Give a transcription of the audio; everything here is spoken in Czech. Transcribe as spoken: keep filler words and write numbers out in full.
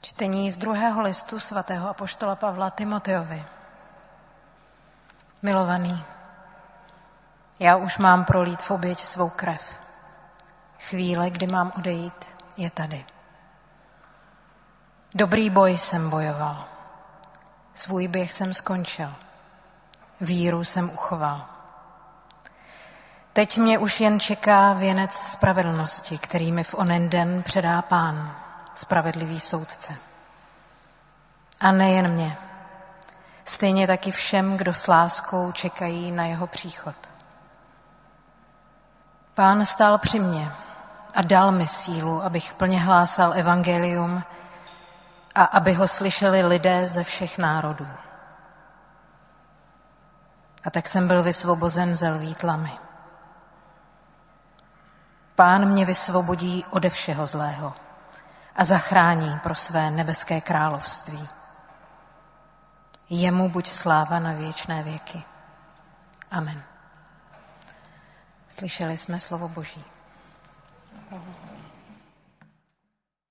Čtení z druhého listu svatého apoštola Pavla Timoteovi. Milovaný, já už mám prolít v oběť svou krev. Chvíle, kdy mám odejít, je tady. Dobrý boj jsem bojoval. Svůj běh jsem skončil. Víru jsem uchoval. Teď mě už jen čeká věnec spravedlnosti, který mi v onen den předá Pán, spravedlivý soudce. A nejen mě, stejně taky všem, kdo s láskou čekají na jeho příchod. Pán stál při mně a dal mi sílu, abych plně hlásal evangelium a aby ho slyšeli lidé ze všech národů. A tak jsem byl vysvobozen ze lví tlamy. Pán mě vysvobodí ode všeho zlého a zachrání pro své nebeské království. Jemu buď sláva na věčné věky. Amen. Slyšeli jsme slovo Boží.